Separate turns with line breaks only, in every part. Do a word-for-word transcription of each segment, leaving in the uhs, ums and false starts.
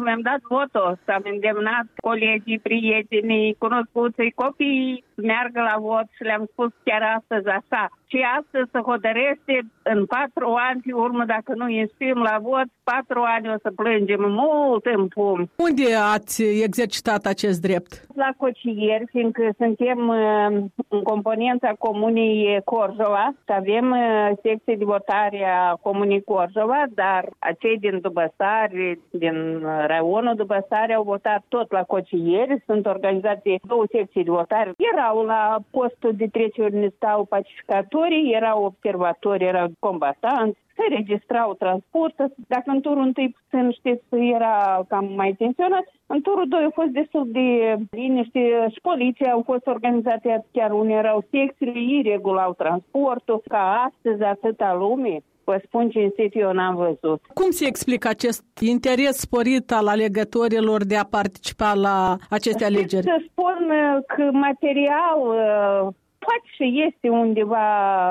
mi-am dat votul, s-am îndemnat colegii, prietenii, cunoscuții, copiii să meargă la vot și le-am spus chiar astăzi așa. Și astăzi se hotărăște în patru ani pe urmă, dacă nu ieșim la vot, patru ani o să plângem mult în pumn.
Unde ați exercitat acest drept?
La Cocieri, fiindcă suntem în componența Comunei Corjova și avem secție de votare a Comunei Corjova, dar acei din Dubăsari, din raionul Dubăsari au votat tot la Cocieri, sunt organizate două secții de votare. Erau la postul de trecere unde stau pacificatorii, erau observatori, erau combatanți, se registrau transportul. Dacă în turul întâi, puțin, știți, era cam mai tensionat, în turul doi a fost destul de liniște și poliția au fost organizate chiar unde erau secțiile, ei regulau transportul, ca astăzi atâta lume. Vă spun cinstit, eu n-am văzut.
Cum se explică acest interes sporit al alegătorilor de a participa la aceste alegeri?
Să spun că material poate și este undeva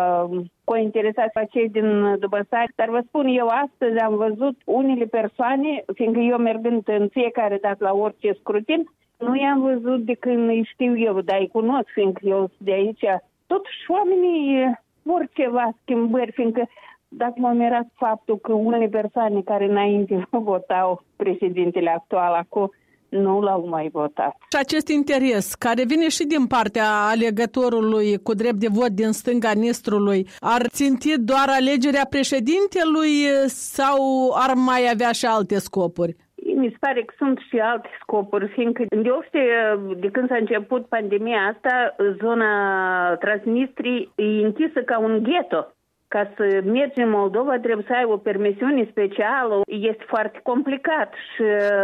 cointeresați pe cei din Dubăsari, dar vă spun, eu astăzi am văzut unele persoane, fiindcă eu mergând în fiecare dată la orice scrutin, nu i-am văzut de când îi știu eu, dar îi cunosc, fiindcă eu sunt de aici. Totuși oamenii vor ceva schimbări, fiindcă dacă m-a mirat faptul că unele persoane care înainte votau președintele actual acum, nu l-au mai votat.
Și acest interes, care vine și din partea alegătorului cu drept de vot din stânga Nistrului, ar ținti doar alegerea președintelui sau ar mai avea și alte scopuri?
Mi se pare că sunt și alte scopuri, fiindcă deoște, de când s-a început pandemia asta, zona Transnistrii e închisă ca un ghetto. Ca să mergi în Moldova trebuie să ai o permisiune specială. Este foarte complicat și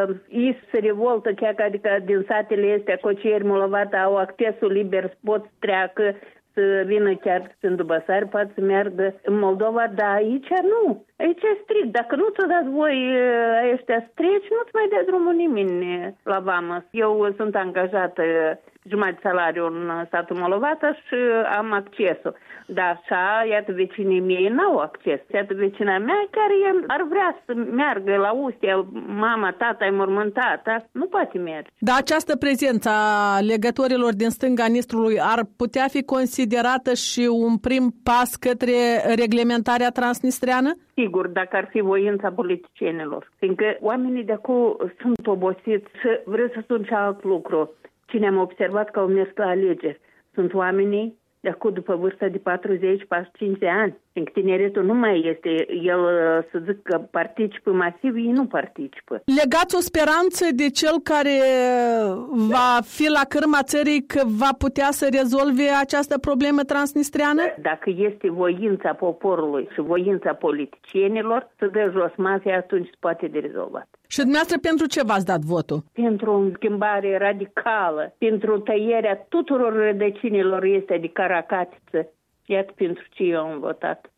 ei se revoltă chiar că adică din satele astea, Cocieri, Molovata, au accesul liber, să pot să treacă, să vină chiar în Dubăsari, poate să meargă în Moldova, dar aici nu. Aici e strict. Dacă nu ți-o dați voi ăștia să treci, nu-ți mai dea drumul nimeni la vamă. Eu sunt angajată jumătate de salariu în statul Molovata și am accesul. Dar așa, iată, vecinii mei n-au acces. Iată, vecina mea care ar vrea să meargă la Ustia, mama, tata, mormântata, nu poate merge.
Dar această prezență a legătorilor din stânga Nistrului ar putea fi considerată și un prim pas către reglementarea transnistreană?
Sigur, dacă ar fi voința politicienilor. Fiindcă oamenii de acum sunt obosiți și vreau să spun și alt lucru. Cine am observat că au mers la alegeri sunt oamenii de acum după vârsta de patruzeci patruzeci și cinci de ani. Fiindcă tineretul nu mai este, el să zic că participă masiv, ei nu participă.
Legați o speranță de cel care va fi la cârma țării că va putea să rezolve această problemă transnistreană?
Dacă este voința poporului și voința politicienilor, să dă jos mafia, atunci se poate de rezolvat.
Și dumneavoastră pentru ce v-ați dat votul?
Pentru o schimbare radicală, pentru tăierea tuturor rădăcinilor este de caracatiță. Iată pentru ce eu am votat.